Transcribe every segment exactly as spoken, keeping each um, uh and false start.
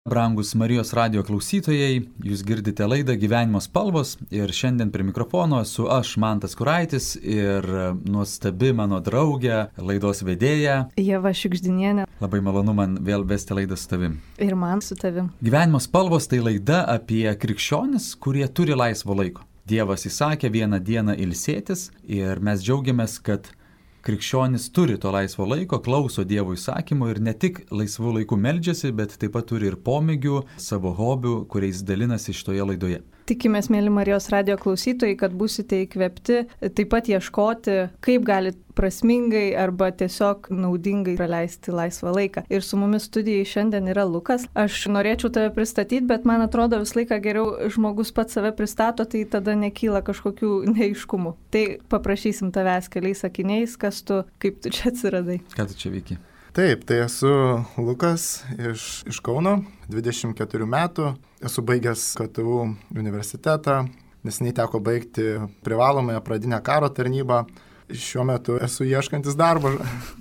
Brangus Marijos radijo klausytojai, jūs girdite laidą Gyvenimo spalvos ir šiandien prie mikrofono esu aš, Mantas Kuraitis, ir nuostabi mano draugė, laidos vedėja Ieva Šikždinienė. Labai malonu man vėl vesti laidą su tavim. Ir man su tavim. Gyvenimo spalvos tai laida apie krikščionis, kurie turi laisvo laiko. Dievas įsakė vieną dieną ilsėtis ir mes džiaugiamės, kad krikščionis turi to laisvo laiko, klauso Dievo įsakymų ir ne tik laisvų laikų meldžiasi, bet taip pat turi ir pomėgių, savo hobių, kuriais dalinasi šitoje laidoje. Tikimės, mėly Marijos radijo klausytojai, kad būsite įkvėpti, taip pat ieškoti, kaip gali prasmingai arba tiesiog naudingai praleisti laisvą laiką. Ir su mumis studijai šiandien yra Lukas. Aš norėčiau tave pristatyti, bet man atrodo vis laiką geriau žmogus pats save pristato, tai tada nekyla kažkokių neaiškumų. Tai paprašysim tavęs keliais sakiniais, kas tu, kaip tu čia atsiradai. Ką tu čia veiki? Taip, tai esu Lukas iš, iš Kauno, dvidešimt keturių metų, esu baigęs K T U universitetą, neseniai teko baigti privalomąją pradinę karo tarnybą, šiuo metu esu ieškantis darbo.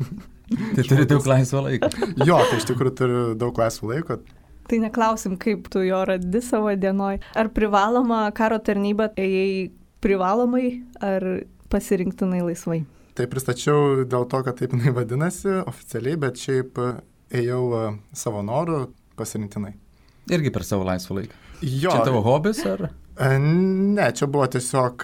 Tai turi daug laisvo laiko. Jo, tai iš tikrųjų turiu daug laisvo laiko. Tai neklausim, kaip tu jo randi savo dienoj. Ar privaloma karo tarnyba ėjai privalomai, ar pasirinktinai laisvai? Tai pristačiau dėl to, kad taip jinai vadinasi oficialiai, bet šiaip ėjau savo norų pasirinktinai. Irgi per savo laisvą laiką? Jo. Čia tavo hobis ar? Ne, čia buvo tiesiog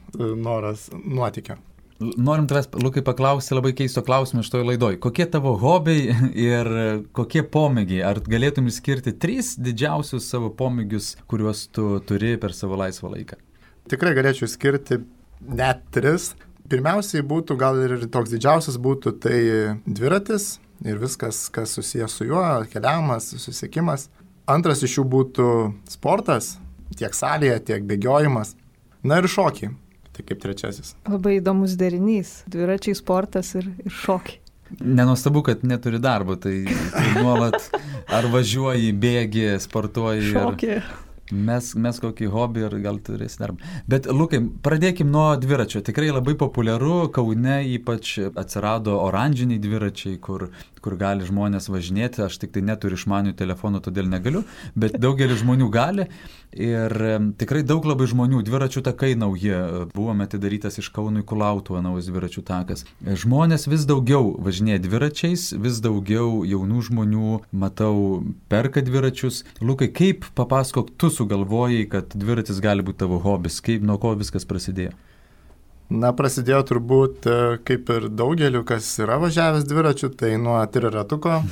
noras nuotykio. Norim tavęs, Lukai, paklausti labai keisto klausimo šitoje laidoje. Kokie tavo hobiai ir kokie pomėgiai? Ar galėtum išskirti tris didžiausius savo pomėgius, kuriuos tu turi per savo laisvą laiką? Tikrai galėčiau išskirti net tris. Pirmiausiai būtų, gal ir toks didžiausias būtų, tai dviratis ir viskas, kas susijęs su juo, keliavimas, susisiekimas. Antras iš jų būtų sportas, tiek salėje, tiek bėgiojimas. Na ir šokiai, tai kaip trečiasis. Labai įdomus derinys, dviračiai, sportas ir, ir šokiai. Nenuostabu, kad neturi darbo, tai, tai nuolat ar važiuoji, bėgi, sportuoji. Šokiai. Ir... Mes, mes kokį hobį ir gal turėsi darbą. Bet, Lukai, pradėkim nuo dviračio. Tikrai labai populiaru, Kaune ypač atsirado oranžiniai dviračiai, kur, kur gali žmonės važinėti. Aš tik tai neturiu išmanių telefonų, todėl negaliu, bet daugelis žmonių gali. Ir tikrai daug labai žmonių, dviračių takai nauji, buvome atidarytas iš Kauno į Kulautuvo naujas dviračių takas. Žmonės vis daugiau važinėja dviračiais, vis daugiau jaunų žmonių, matau, perka dviračius. Lukai, kaip papasakok, tu sugalvojai, kad dviratis gali būti tavo hobis, kaip, nuo ko viskas prasidėjo? Na, prasidėjo turbūt kaip ir daugeliu, kas yra važiavęs dviračiu, tai nuo triratūko.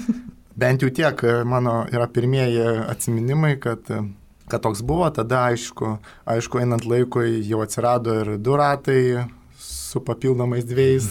Bent jau tiek mano yra pirmieji atsiminimai, kad kad toks buvo, tada aišku, aišku, einant laikui jau atsirado ir du ratai su papildomais dviejais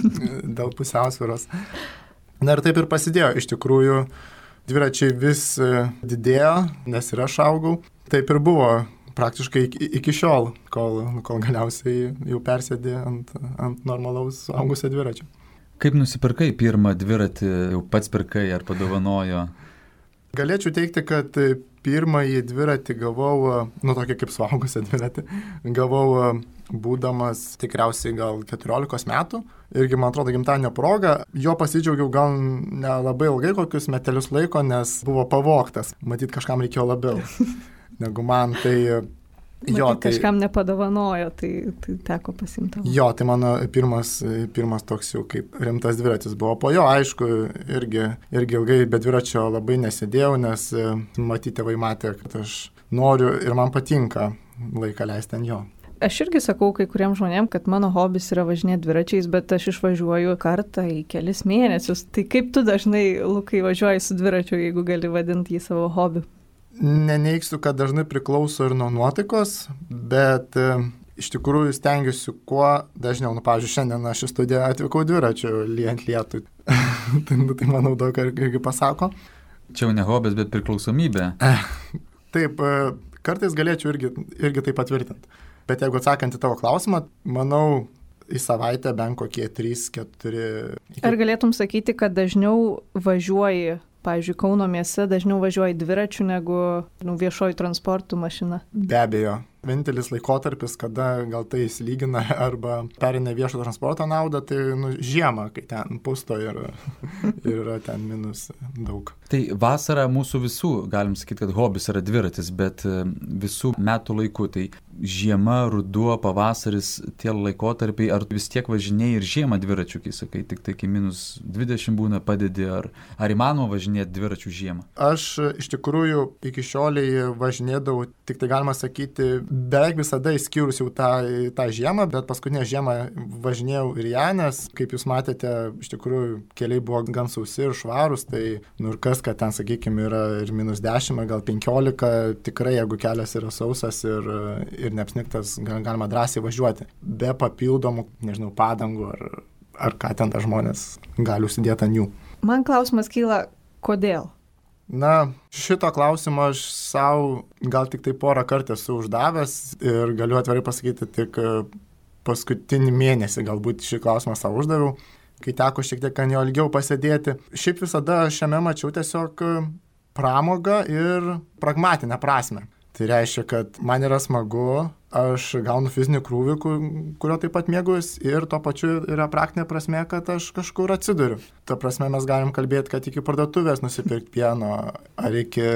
dėl pusiausvyros. Na ir taip ir prasidėjo. Iš tikrųjų, dviračiai vis didėjo, nes ir aš augau. Taip ir buvo praktiškai iki, iki šiol, kol, kol galiausiai jau persėdė ant, ant normalaus suaugusio dviračio. Kaip nusipirkai pirmą dviratį, jau pats pirkai ar padovanojo? Galėčiau teikti, kad pirmąjį dviratį gavau, nu tokį kaip suaugusią dviratį, gavau būdamas tikriausiai gal keturiolikos metų. Irgi, man atrodo, gimtadienio proga. Jo pasidžiaugiau gal nelabai ilgai, kokius metelius laiko, nes buvo pavogtas. Matyt, kažkam reikėjo labiau negu man. Tai, jo, Matyt, kažkam tai, nepadovanojo, tai, tai teko pasimti. Jo, tai mano pirmas, pirmas toks jau kaip rimtas dviratis buvo. Po jo, aišku, irgi, irgi ilgai be dviračio labai nesėdėjau, nes matyti tėvai matė, kad aš noriu ir man patinka laiką leisti ant jo. Aš irgi sakau kai kuriems žmonėms, kad mano hobis yra važinėti dviračiais, bet aš išvažiuoju kartą į kelis mėnesius. Tai kaip tu dažnai, Lukai, važiuoji su dviračiu, jeigu gali vadinti jį savo hobiu? Neneigsiu, kad dažnai priklauso ir nuo nuotaikos, bet e, iš tikrųjų stengiuosi kuo dažniau. Nu, pavyzdžiui, šiandien aš į studiją atvykau dviračiu lyjant lietui. tai, tai manau daug irgi pasako. Čia jau ne hobis, bet priklausomybė. Taip, e, kartais galėčiau irgi, irgi tai patvirtinti. Bet jeigu atsakant į tavo klausimą, manau, į savaitę bent kokie trys keturi... Ar galėtum sakyti, kad dažniau važiuoji, pavyzdžiui, Kauno mieste, dažniau važiuoji dviračiu negu nu, viešoji transportų mašina? Be abejo. vienintelis laikotarpis, kada gal tai įsilygina arba perina viešo transporto naudą, tai nu, žiemą, kai ten pusto ir, ir yra ten minus daug. Tai vasara mūsų visų, galim sakyti, kad hobis yra dviratis, bet visų metų laikų, tai žiema, ruduo, pavasaris, tie laikotarpiai, ar vis tiek važinėjai ir žiemą dviračių, kai sakai, tik tai kai minus dvidešimt būna padedi, ar, ar įmanoma važinėti dviračių žiemą? Aš iš tikrųjų iki šioliai važinėdavau, tik tai galima sakyti, beveik visada išskyrus jau tą, tą žiemą, bet paskutinę žiemą važinėjau ir ją, nes, kaip jūs matėte, iš tikrųjų keliai buvo gan sausi ir švarūs, tai nu ir kas, kad ten, sakykime, yra ir minus dešimt, gal penkiolika, tikrai, jeigu kelias yra sausas ir, ir neapsnigtas, galima drąsiai važiuoti. Be papildomų, nežinau, padangų ar, ar ką ten ta žmonės gali užsidėti ant jų. Man klausimas kyla, kodėl? Na, šito klausimo aš savo gal tik tai porą kartų esu uždavęs ir galiu atvirai pasakyti, tik paskutinį mėnesį galbūt šį klausimą savo uždaviau, kai teko šiek tiek ant jo ilgiau pasėdėti. Šiaip visada šiame mačiau tiesiog pramogą ir pragmatinę prasme. Tai reiškia, kad man yra smagu, aš gaunu fizinį krūvį, kurio taip pat mėgaus ir tuo pačiu yra praktinė prasme, kad aš kažkur atsiduriu. Ta prasme mes galim kalbėti, kad iki parduotuvės nusipirkti pieno, ar iki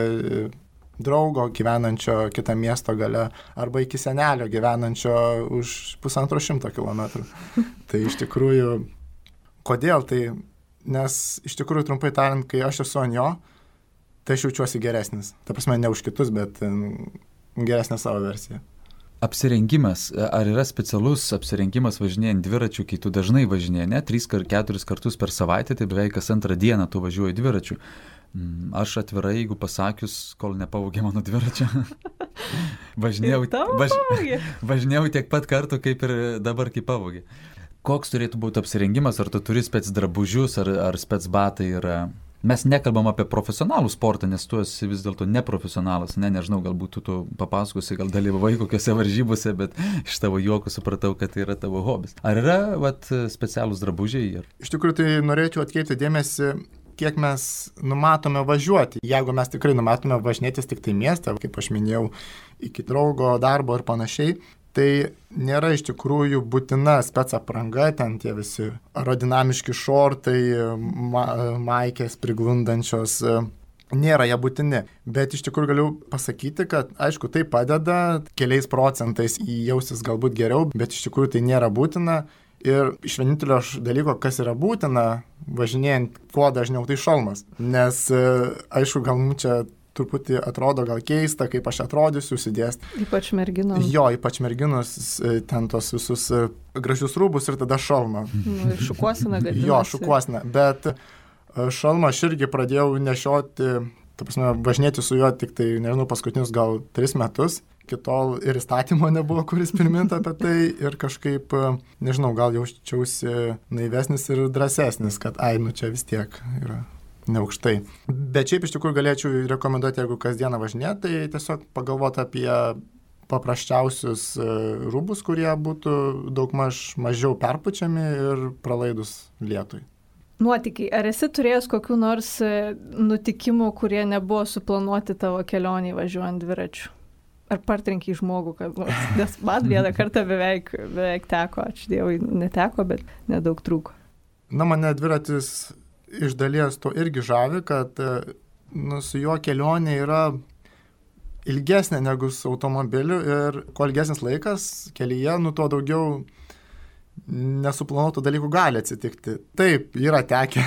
draugo gyvenančio kitą miesto gale, arba iki senelio gyvenančio už pusantro šimto kilometrų. Tai iš tikrųjų, kodėl? Tai, nes iš tikrųjų, trumpai tariant, kai aš esu ant jo, tai aš jaučiuosi geresnis. Ta prasme, ne už kitus, bet geresnė savo versija. Apsirengimas. Ar yra specialus apsirengimas važinėjant dviračių, kai tu dažnai važinėjai, ne? Tris ar keturis kartus per savaitę, tai beveik kas antrą dieną tu važiuoji dviračių. Aš atvirai, jeigu pasakius, kol nepavogė mano dviračio, važinėjau, važ, važinėjau tiek pat kartų, kaip ir dabar, kai pavogė. Koks turėtų būti apsirengimas? Ar tu turi spec drabužius, ar, ar spec batai yra... Mes nekalbam apie profesionalų sportą, nes tu esi vis dėlto neprofesionalas, ne, nežinau, galbūt tu, tu papasakosi, gal dalyvavai kokiose varžybose, bet iš tavo juokų supratau, kad tai yra tavo hobis. Ar yra vat, specialūs drabužiai? Iš tikrųjų, tai norėčiau atkreipti dėmesį, kiek mes numatome važiuoti. Jeigu mes tikrai numatome važinėtis tik tai miestą, kaip aš minėjau, iki draugo, darbo ir panašiai, tai nėra iš tikrųjų būtina spec apranga, ten tie visi aerodinamiški šortai, ma maikės priglundančios, nėra jie būtini. Bet iš tikrųjų galiu pasakyti, kad aišku, tai padeda keliais procentais jausis galbūt geriau, bet iš tikrųjų tai nėra būtina. Ir iš vienintelio dalyko, kas yra būtina, važinėjant kuo dažniau, tai šalmas. Nes aišku, gal mums čia truputį atrodo gal keista, kaip aš atrodysiu, užsidėsti. Ypač merginos. Jo, ypač merginos, ten tos visus gražius rūbus ir tada šalmą. Nu, šukuosina gadinasi. Jo, šukuosina. Bet šalmą aš irgi pradėjau nešioti, ta prasme, važinėti su juo tik tai, nežinau, paskutinius gal tris metus. Kitol ir įstatymo nebuvo, kuris priminta apie tai ir kažkaip, nežinau, gal jaučiausi naivesnis ir drąsesnis, kad ai, nu čia vis tiek yra neaukštai. Bet šiaip iš tikrųjų galėčiau rekomenduoti, jeigu kasdieną važinėti, tai tiesiog pagalvoti apie paprasčiausius rūbus, kurie būtų daugmaž mažiau perpučiami ir pralaidus lietui. Nuotykiai. Ar esi turėjęs kokių nors nutikimų, kurie nebuvo suplanuoti tavo kelionį važiuojant dviračiu? Ar partrenkiai žmogų, kad nors? Nes man vieną kartą beveik, beveik teko, ačiū Dievui, neteko, bet nedaug trūko. Na, mane dviratis iš dalies to irgi žavi, kad nu, su juo kelionė yra ilgesnė negu su automobiliu ir kuo ilgesnis laikas kelyje, nu to daugiau nesuplanuotų dalykų gali atsitikti. Taip, yra tekę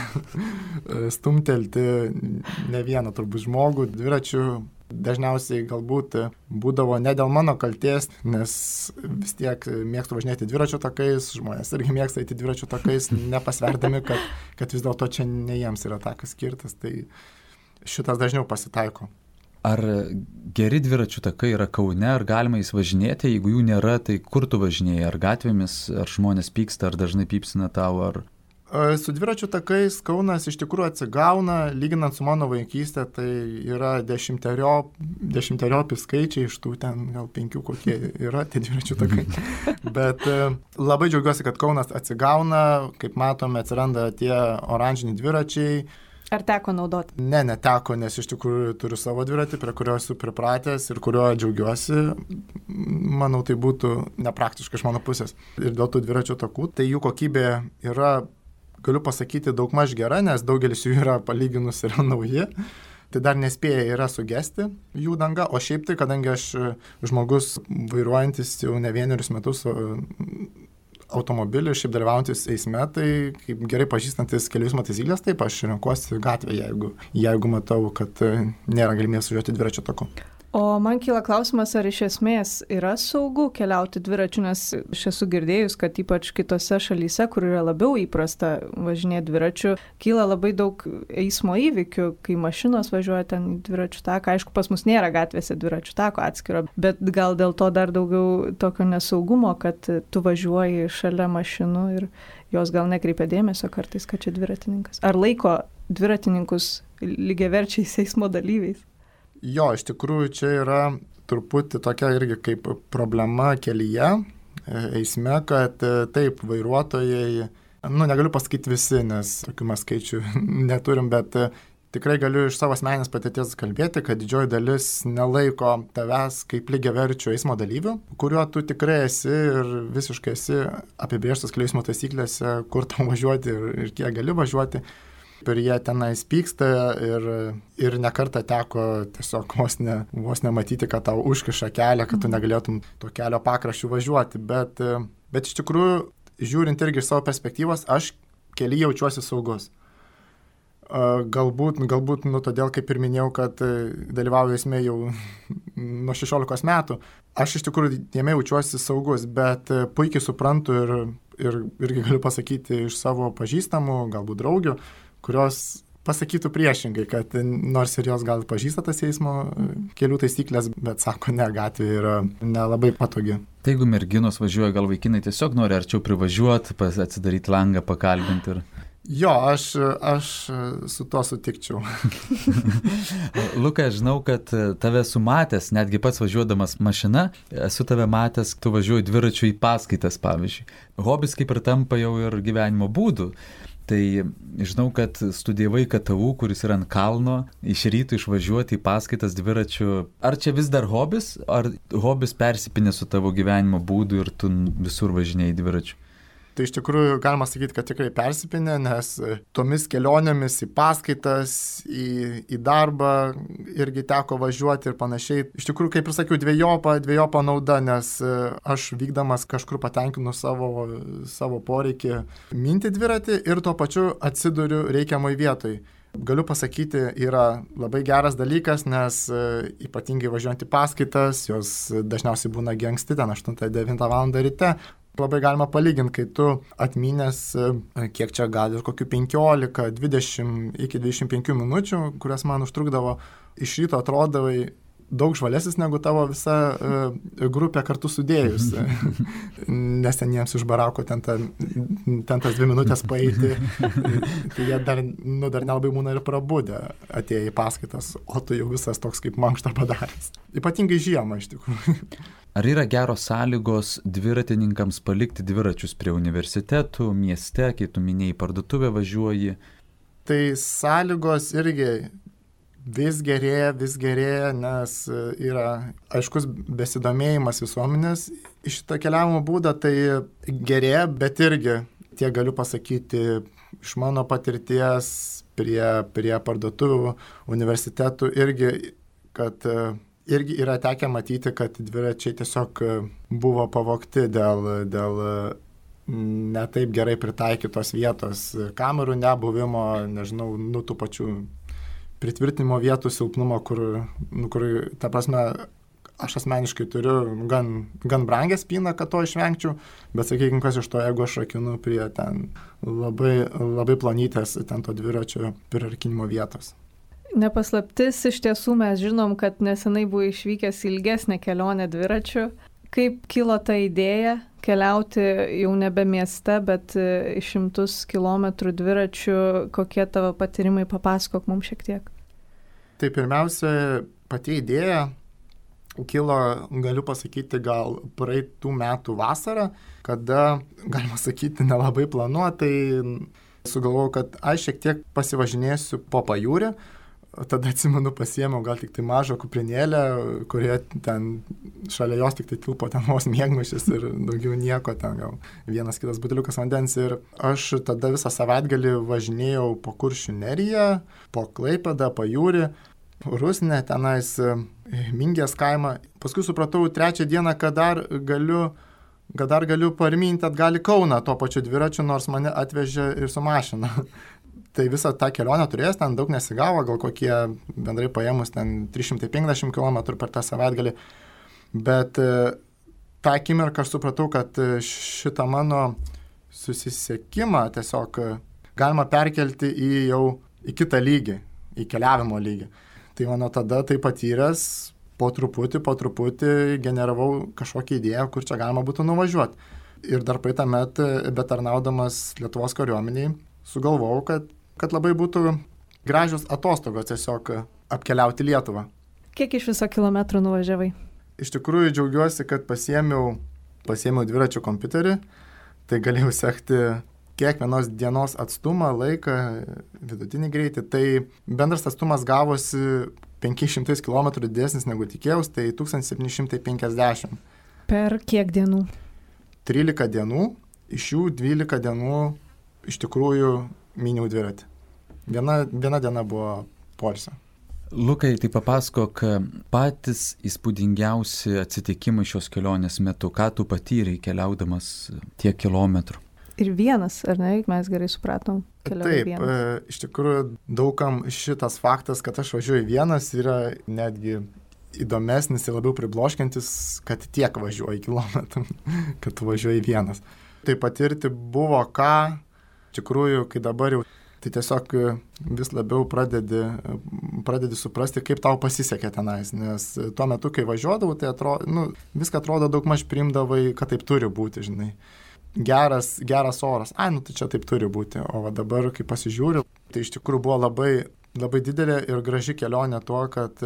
stumtelti ne vieną turbūt žmogų dviračių. Dažniausiai galbūt būdavo ne dėl mano kaltės, nes vis tiek mėgstu važinėti dviračių takais, žmonės irgi mėgsta eiti dviračių takais, nepasverdami, kad, kad vis dėlto čia ne jiems yra takas skirtas, tai šitas dažniau pasitaiko. Ar geri dviračių takai yra Kaune, ar galima jais važinėti, jeigu jų nėra, tai kur tu važinėjai, ar gatvėmis, ar žmonės pyksta, ar dažnai pypsina tau, ar... Su dviračių takais Kaunas iš tikrųjų atsigauna, lyginant su mano vaikystė, tai yra dešimteriop, dešimteriopi skaičiai, iš tų ten gal penkių kokie yra tie dviračių takai. Bet labai džiaugiuosi, kad Kaunas atsigauna, kaip matome, atsiranda tie oranžiniai dviračiai. Ar teko naudoti? Ne, neteko, nes iš tikrųjų turiu savo dviratį, prie kurio esu pripratęs ir kurio džiaugiuosi. Manau, tai būtų nepraktiška iš mano pusės. Ir dėl tų dviračio takų, tai jų kokybė yra, galiu pasakyti, daugmaž gera, nes daugelis jų yra palyginus yra nauji. Tai dar nespėja yra sugesti jų danga, o šiaip tai, kadangi aš žmogus vairuojantis jau ne vienerius metus automobilį, šiaip dalyvaujantis eisme, tai kaip gerai pažįstantis kelių eismo taisyklės, taip aš renkuosi gatvę, jeigu, jeigu matau, kad nėra galimybės važiuoti dviračio taku. O man kyla klausimas, ar iš esmės yra saugu keliauti dviračiu, nes aš esu girdėjus, kad ypač kitose šalyse, kur yra labiau įprasta važinėti dviračiu, kyla labai daug eismo įvykių, kai mašinos važiuoja ten į dviračių taką. Aišku, pas mus nėra gatvėse dviračių tako atskiro, bet gal dėl to dar daugiau tokio nesaugumo, kad tu važiuoji šalia mašinų ir jos gal nekreipia dėmesio kartais, kad čia dviratininkas. Ar laiko dviratininkus lygiaverčiais eismo dalyviais? Jo, iš tikrųjų čia yra truputį tokia irgi kaip problema kelyje, eisme, kad taip, vairuotojai, nu negaliu pasakyti visi, nes tokių mes skaičių neturim, bet tikrai galiu iš savo asmeninės patirties kalbėti, kad didžioji dalis nelaiko tavęs kaip lygiaverčių eismo dalyvių, kuriuo tu tikrai esi ir visiškai esi apibrėžtas kelių eismo taisyklėse, kur tau važiuoti ir, ir kiek gali važiuoti. Ir jie tenais pyksta ir, ir nekartą teko tiesiog vos, ne, vos nematyti, kad tau užkiša kelią, kad tu negalėtum to kelio pakraščių važiuoti. Bet, bet iš tikrųjų, žiūrint irgi iš savo perspektyvos, aš kelyje jaučiuosi saugus. Galbūt, galbūt nu, todėl, kaip ir minėjau, kad dalyvauju eisme jau nuo šešiolikos metų. Aš iš tikrųjų jame jaučiuosi saugus, bet puikiai suprantu ir, ir irgi galiu pasakyti iš savo pažįstamų, galbūt draugių, kurios pasakytų priešingai, kad nors ir jos gal pažįsta tas eismo kelių taisyklės, bet sako, ne, gatvė yra nelabai patogi. Tai jeigu merginos važiuoja, gal vaikinai tiesiog nori arčiau privažiuoti, atsidaryti langą, pakalbinti ir... Jo, aš, aš su to sutikčiau. Luka, žinau, kad tave esu matęs, netgi pats važiuodamas mašina, esu tave matęs, tu važiuoji dviračiu į paskaitas, pavyzdžiui. Hobis kaip ir tampa jau ir gyvenimo būdu. Tai žinau, kad studijavai K T U, kuris yra ant kalno, iš ryto išvažiuoti į paskaitas dviračiu. Ar čia vis dar hobis, ar hobis persipinė su tavo gyvenimo būdu ir tu visur važinėjai dviračiu? Tai iš tikrųjų galima sakyti, kad tikrai persipinė, nes tomis kelionėmis į paskaitas, į, į darbą irgi teko važiuoti ir panašiai. Iš tikrųjų, kaip ir sakiau, dviejopa, dviejopa nauda, nes aš vykdamas kažkur patenkinu savo, savo poreikį minti dviratį ir tuo pačiu atsiduriu reikiamoj vietoj. Galiu pasakyti, yra labai geras dalykas, nes ypatingai važiuojant į paskaitas, jos dažniausiai būna anksti, ten aštuntą devintą valandą ryte. Labai galima palyginti, kai tu atminęs, kiek čia gali, kokių penkiolika, dvidešimt iki dvidešimt penkių minučių, kurias man užtrukdavo, iš ryto atrodavai daug žvalesnis negu tavo visa uh, grupė kartu sudėjus. Nes ten jiems iš barako ten, ta, ten tas dvi minutės paeiti, tai jie dar, nu, dar nelabai būna ir prabudę atėję į paskaitas, o tu jau visas toks kaip mankštą padaręs. Ypatingai žiemą iš tikrųjų. Ar yra geros sąlygos dviratininkams palikti dviračius prie universitetų, mieste, kai tu minėjai parduotuvę važiuoji? Tai sąlygos irgi vis gerėja, vis gerėja, nes yra aiškus besidomėjimas visuomenės iš šitą keliavimo būdą, tai gerėja, bet irgi, tiek galiu pasakyti, iš mano patirties prie, prie parduotuvių, universitetų irgi, kad irgi yra tekę matyti, kad dviračiai tiesiog buvo pavogti dėl, dėl ne taip gerai pritaikytos vietos, kamerų nebuvimo, nežinau, nu tų pačių pritvirtinimo vietų silpnumo, kur, nu, kur, ta prasme, aš asmeniškai turiu gan, gan brangę spyną, kad to išvengčiau, bet sakykime, kas iš to, jeigu aš rakinu prie ten labai, labai plonytės ten to dviračio priarkinimo vietos. Nepaslaptis, iš tiesų mes žinom, kad nesenai buvo išvykęs ilgesnę kelionę dviračiu. Kaip kilo ta idėja keliauti jau nebe mieste, bet šimtus kilometrų dviračiu, kokie tavo patyrimai, papasakok mums šiek tiek. Tai pirmiausia, pati idėja kilo, galiu pasakyti, gal praeitų metų vasarą, kada, galima sakyti, nelabai planuotai, sugalvojau, kad aš šiek tiek pasivažinėsiu po pajūrį. Tada atsimenu, pasiėmiau gal tik tai mažą kuprinėlę, kurie ten šalia jos tik tai tilpo ten vos miegmaišis ir daugiau nieko, ten gal vienas kitas buteliukas vandens. Ir aš tada visą savaitgalį važinėjau po Kuršių neriją, po Klaipėdą, pajūrį, Rusnę, tenais Mingės kaimą. Paskui supratau trečią dieną, kad dar galiu, kad dar galiu parminti atgal į Kauną tuo pačiu dviračiu, nors mane atvežė ir su mašina. Tai visą tą kelionę turėjęs, ten daug nesigavo, gal kokie bendrai paėmus ten trys šimtai penkiasdešimt kilometrų per tą savaitgalį. Bet tą akimirką aš supratau, kad šitą mano susisiekimą tiesiog galima perkelti į jau į kitą lygį, į keliavimo lygį. Tai mano tada tai patyręs, po truputį, po truputį generavau kažkokią idėją, kur čia galima būtų nuvažiuoti. Ir dar praeitą metą, betarnaudamas Lietuvos kariuomeniai, sugalvojau, kad kad labai būtų gražios atostogos tiesiog apkeliauti Lietuvą. Kiek iš viso kilometrų nuvažiavai? Iš tikrųjų džiaugiuosi, kad pasiėmiau, pasiėmiau dviračių kompiuterį, tai galėjau sekti kiekvienos dienos atstumą, laiką, vidutinį greitį. Tai bendras atstumas gavosi penki šimtai kilometrų didesnis negu tikėjausi, tai tūkstantis septyni šimtai penkiasdešimt. Per kiek dienų? trylika dienų, iš jų dvylika dienų iš tikrųjų myniau dviratį. Viena, viena diena buvo poilsio. Lukai, tai papasakok patys įspūdingiausi atsitikimai šios kelionės metu, ką tu patyrei keliaudamas tiek kilometrų. Ir vienas, ar ne, mes gerai supratom, keliauji vienas. Taip, iš tikrųjų daugam šitas faktas, kad aš važiuoju vienas, yra netgi įdomesnis ir labiau pribloškiantis, kad tiek važiuoji kilometrų, kad tu važiuoji vienas. Tai patirti buvo ką. Iš tikrųjų, kai dabar jau, tai tiesiog vis labiau pradedi, pradedi suprasti, kaip tau pasisekė tenais, nes tuo metu, kai važiuodavau, tai atrodo, nu, viską atrodo daug maž priimdavai, kad taip turi būti, žinai. Geras, geras oras, ai, nu tai čia taip turi būti, o va dabar, kai pasižiūriu, tai iš tikrųjų buvo labai, labai didelė ir graži kelionė tuo, kad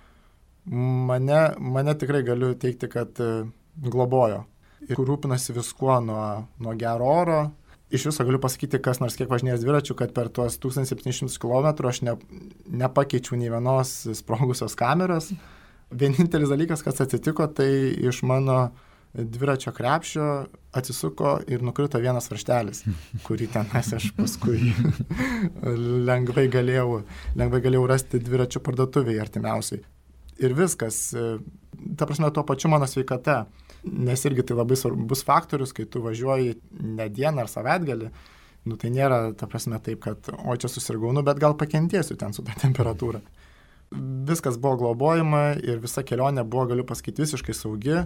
mane, mane tikrai galiu teikti, kad globojo ir rūpinasi viskuo nuo, nuo gero oro. Iš viso galiu pasakyti, kas nors kiek važinėjęs dviračių, kad per tuos tūkstantis septynis šimtus kilometrų aš ne, nepakeičiau nei vienos sprogusios kameros. Vienintelis dalykas, kas atsitiko, tai iš mano dviračio krepšio atsisuko ir nukrito vienas varžtelis, kurį ten aš paskui lengvai galėjau, lengvai galėjau rasti dviračių parduotuvėje artimiausiai. Ir viskas, ta prasme, tuo pačiu mano sveikata. Nes irgi tai labai svarbus faktorius, kai tu važiuoji ne dieną ar savaitgalį, nu tai nėra, ta prasme, taip, kad o čia susirgaunu, bet gal pakentėsiu ten su ta temperatūra. Viskas buvo globojama ir visa kelionė buvo, galiu pasakyti, visiškai saugi,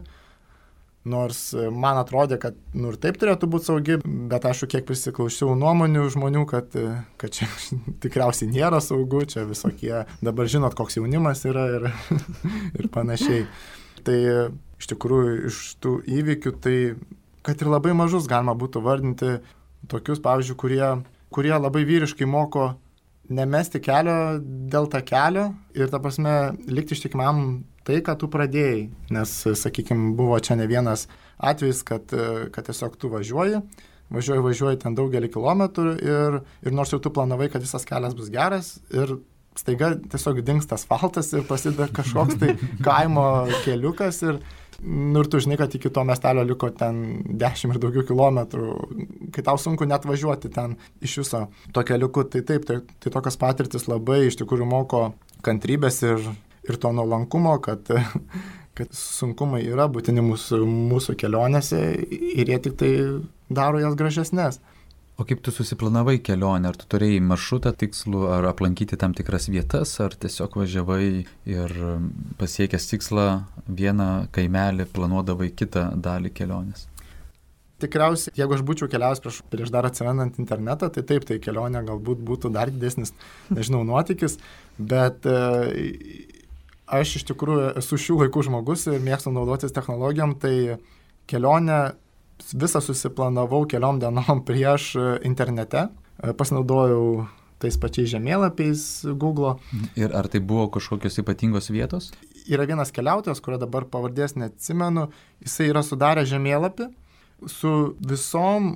nors man atrodė, kad nu ir taip turėtų būti saugi, bet aš kiek prisiklausiau nuomonių žmonių, kad, kad čia tikriausiai nėra saugu, čia visokie, dabar žinot, koks jaunimas yra ir, ir panašiai. Tai iš tikrųjų iš tų įvykių, tai kad ir labai mažus galima būtų vardinti tokius, pavyzdžiui, kurie, kurie labai vyriškai moko nemesti kelio dėl tą kelio ir, ta prasme, likti ištikimam tai, ką tu pradėjai. Nes, sakykime, buvo čia ne vienas atvejis, kad, kad tiesiog tu važiuoji, važiuoji, važiuoji ten daugelį kilometrų ir, ir nors ir tu planavai, kad visas kelias bus geras ir staiga tiesiog dingsta asfaltas ir prasideda kažkoks tai kaimo keliukas ir, nu, ir tu žinai, kad iki to miestelio liko ten dešimt ir daugiau kilometrų, kai tau sunku net važiuoti ten iš viso to keliuku. Tai taip, tai, tai tokios patirtis labai iš tikrųjų moko kantrybės ir, ir to nuolankumo, kad, kad sunkumai yra būtini mūsų, mūsų kelionėse ir jie tik tai daro jas gražesnės. O kaip tu susiplanavai kelionę? Ar tu turėjai maršrutą tikslų, ar aplankyti tam tikras vietas, ar tiesiog važiavai ir pasiekęs tikslą vieną kaimelį planuodavai kitą dalį kelionės? Tikriausiai, jeigu aš būčiau keliavęs prieš, prieš dar atsirandant internetą, tai taip, tai kelionė galbūt būtų dar didesnis, nežinau, nuotykis, bet e, aš iš tikrųjų esu šių laikų žmogus ir mėgstu naudotis technologijom, tai kelionę visą susiplanavau keliom dienom prieš internete, pasinaudojau tais pačiais žemėlapiais Google. Ir ar tai buvo kažkokios ypatingos vietos? Yra vienas keliautojas, kurio dabar pavardės neatsimenu, jisai yra sudaręs žemėlapį su visom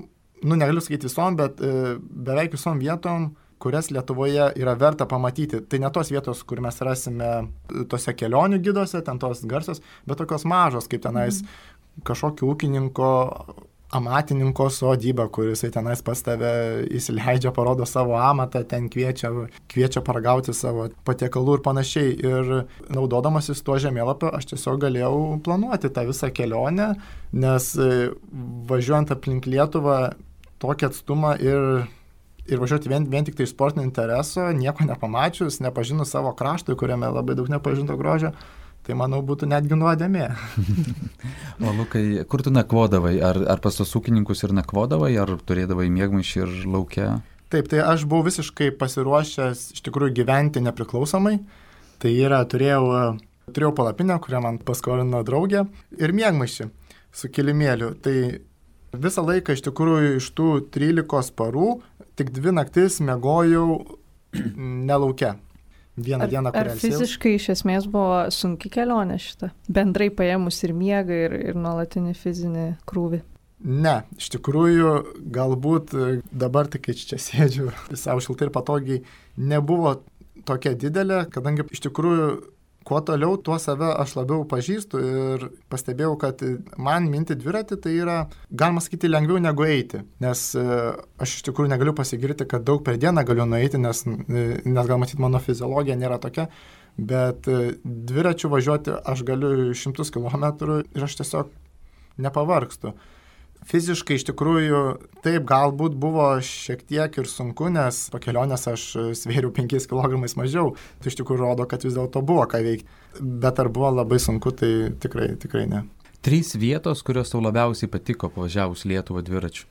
nu negaliu sakyti visom, bet e, beveik visom vietom, kurias Lietuvoje yra verta pamatyti. Tai ne tos vietos, kur mes rasime tose kelionių giduose, ten tos garsios, bet tokios mažos, kaip tenais mm. kažkokio ūkininko, amatininko sodyba, kuris tenais pas tave įsileidžia, parodo savo amatą, ten kviečia, kviečia paragauti savo patiekalų ir panašiai. Ir naudodamasis tuo žemėlapiu, aš tiesiog galėjau planuoti tą visą kelionę, nes važiuojant aplink Lietuvą tokį atstumą ir Ir važiuoti vien, vien tik tai sportinio intereso, nieko nepamačius, nepažinus savo kraštui, kuriame labai daug nepažinto grožio, tai manau būtų netgi nuodėmė. O Lukai, kur tu nakvodavai? Ar, ar pas tos ūkininkus ir nakvodavai, ar turėdavai miegmaišį ir lauke? Taip, tai aš buvau visiškai pasiruošęs iš tikrųjų gyventi nepriklausomai. Tai yra, turėjau, turėjau palapinę, kurią man paskolino draugė, ir miegmaišį su kilimėliu. Tai visą laiką iš tikrųjų iš tų trylikos parų tik dvi naktis miegojau nelauke. Vieną ar, dieną, kur ar fiziškai iš esmės buvo sunki kelionė šita? Bendrai paėmus ir miegą, ir, ir nuolatinį fizinį krūvį? Ne, iš tikrųjų, galbūt dabar, tai kai čia sėdžiu, savo šiltai ir patogiai, nebuvo tokia didelė, kadangi iš tikrųjų kuo toliau, tuo save aš labiau pažįstu ir pastebėjau, kad man minti dviratį tai yra, galima sakyti, lengviau negu eiti, nes aš iš tikrųjų negaliu pasigirti, kad daug per dieną galiu nueiti, nes, nes gal matyti mano fiziologija nėra tokia, bet dviračiu važiuoti aš galiu šimtus kilometrų ir aš tiesiog nepavargstu. Fiziškai iš tikrųjų taip galbūt buvo šiek tiek ir sunku, nes po kelionės aš svėriau penkiais kilogramais mažiau. Tai iš tikrųjų rodo, kad vis dėlto buvo ką veikti. Bet ar buvo labai sunku, tai tikrai, tikrai ne. Trys vietos, kurios tau labiausiai patiko pavažiavus Lietuvą dviračiu.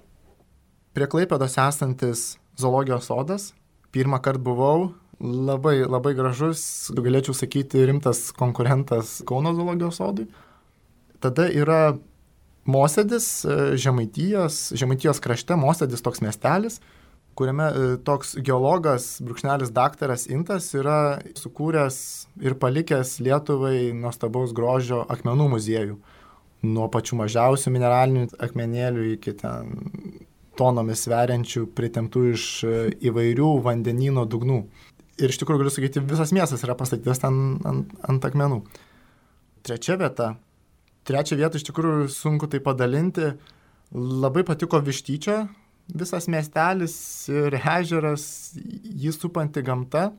Prie Klaipėdos esantis zoologijos sodas. Pirmą kartą buvau. Labai, labai gražus, galėčiau sakyti, rimtas konkurentas Kauno zoologijos sodui. Tada yra Mosėdis, Žemaitijos, Žemaitijos krašte, Mosėdis toks miestelis, kuriame toks geologas, brūkšnelis daktaras Intas yra sukūręs ir palikęs Lietuvai nuostabaus grožio akmenų muziejų. Nuo pačių mažiausių mineralinių akmenėlių iki ten tonomis sveriančių, pritemptų iš įvairių vandenyno dugnų. Ir iš tikrųjų galiu sakyti, visas miestas yra pastatytas ten ant, ant akmenų. Trečia vieta. Trečią vietą iš tikrųjų sunku tai padalinti. Labai patiko Vištyčio, visas miestelis ir ežeras, jį supanti gamta,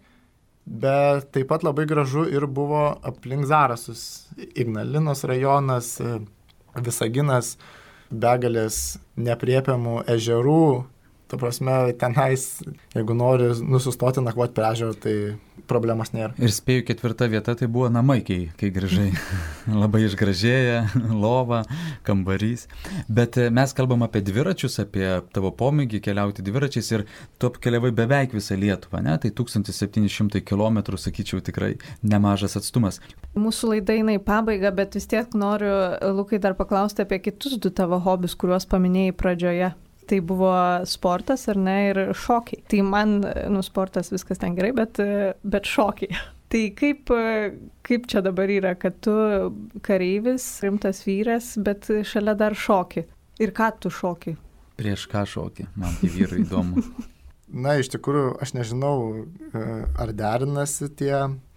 bet taip pat labai gražu ir buvo aplink Zarasus. Ignalinos rajonas, Visaginas, begalės nepriepiamų ežerų. Ta prasme, tenais, jeigu nori nusustoti nakvoti prie ežero, tai problemos nėra. Ir spėju, ketvirta vieta tai buvo namai, kai, kai grįžai. Labai išgražėję, lova, kambarys. Bet mes kalbam apie dviračius, apie tavo pomėgį keliauti dviračiais ir tu apkeliavai beveik visą Lietuvą, ne? Tai tūkstantis septyni šimtai kilometrų, sakyčiau, tikrai nemažas atstumas. Mūsų laida eina į pabaigą, bet vis tiek noriu, Lukai, dar paklausti apie kitus du tavo hobius, kuriuos paminėjai pradžioje. Tai buvo sportas, ar ne, ir šokiai. Tai man, nu, sportas viskas ten gerai, bet, bet šokiai. Tai kaip, kaip čia dabar yra, kad tu kareivis, rimtas vyras, bet šalia dar šoki. Ir ką tu šoki? Prieš ką šoki? Man tai vyrui įdomu. Na, iš tikrųjų, aš nežinau, ar derinasi tie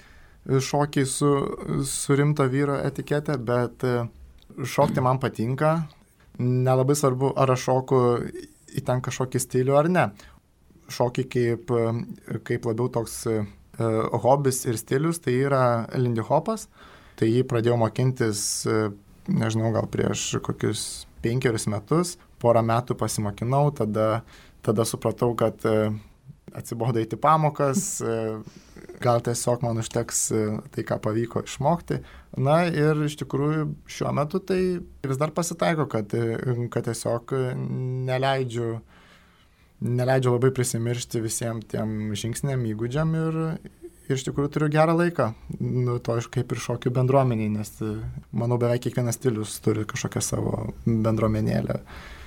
šokiai su, su rimto vyro etikete, bet šokti man patinka. Nelabai svarbu, ar aš šoku į ten kažkokį stilių ar ne. Šokiai kaip, kaip labiau toks uh, hobis ir stilius, tai yra lindihopas. Tai jį pradėjau mokintis, uh, nežinau, gal prieš kokius penkerius metus. Porą metų pasimokinau, tada, tada supratau, kad uh, atsibodo eiti pamokas, uh, gal tiesiog man užteks uh, tai, ką pavyko išmokti. Na ir iš tikrųjų šiuo metu tai vis dar pasitaiko, kad, kad tiesiog neleidžiu, neleidžiu labai prisimiršti visiems tiem žingsniam, įgūdžiam ir, ir iš tikrųjų turiu gerą laiką. Nu, to aš kaip ir šokių bendruomeniai, nes manau beveik kiekvienas stilius turi kažkokią savo bendruomenėlę,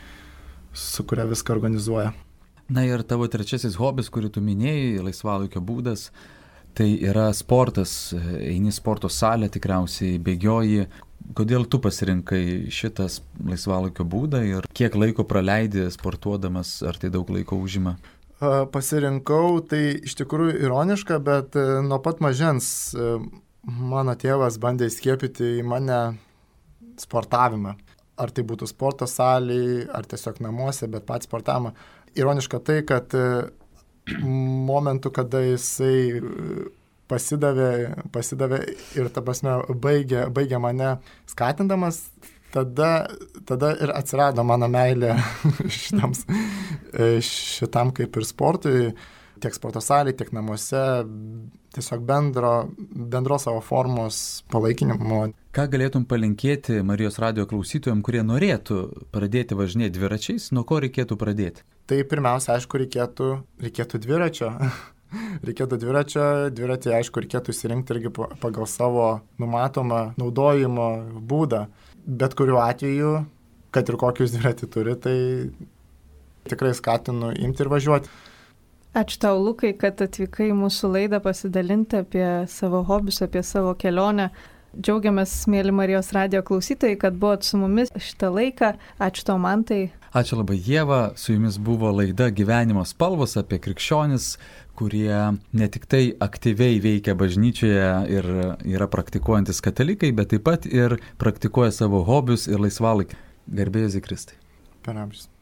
su kuria viską organizuoja. Na ir tavo trečiasis hobis, kurį tu minėjai, laisvalaikio būdas, tai yra sportas, eini sporto salę, tikriausiai bėgioji. kodėl tu pasirinkai šitas laisvalaikio būdą ir kiek laiko praleidi sportuodamas, ar tai daug laiko užima? Pasirinkau, tai iš tikrųjų ironiška, bet nuo pat mažens mano tėvas bandė įskiepyti į mane sportavimą. Ar tai būtų sporto salėje, ar tiesiog namuose, bet patį sportavimą. Ironiška tai, kad momentu, kada jisai pasidavė, pasidavė ir, ta prasme, baigė, baigė mane skatindamas, tada, tada ir atsirado mano meilė šitam, šitam kaip ir sportui, tiek sporto salėje, tiek namuose, tiesiog bendro, bendros savo formos palaikinimo. Ką galėtum palinkėti Marijos radijo klausytojams, kurie norėtų pradėti važinėti dviračiais, nuo ko reikėtų pradėti? Tai pirmiausia, aišku, reikėtų, reikėtų dviračio. Reikėtų dviračio, dviratį, aišku, reikėtų įsirinkti irgi pagal savo numatomą naudojimo būdą. Bet kuriuo atveju, kad ir kokius dviratį turi, tai tikrai skatinu imti ir važiuoti. Ačiū tau, Lukai, kad atvykai į mūsų laidą pasidalinti apie savo hobius, apie savo kelionę. Džiaugiamės, mėly Marijos radijo klausytojai, kad buvot su mumis šitą laiką. Ačiū tau, Mantai. Ačiū labai, Ieva. Su jumis buvo laida Gyvenimo spalvos apie krikščionis, kurie ne tik tai aktyviai veikia bažnyčioje ir yra praktikuojantis katalikai, bet taip pat ir praktikuoja savo hobius ir laisvalaikį. Garbė Jėzui Kristui. Per amžius.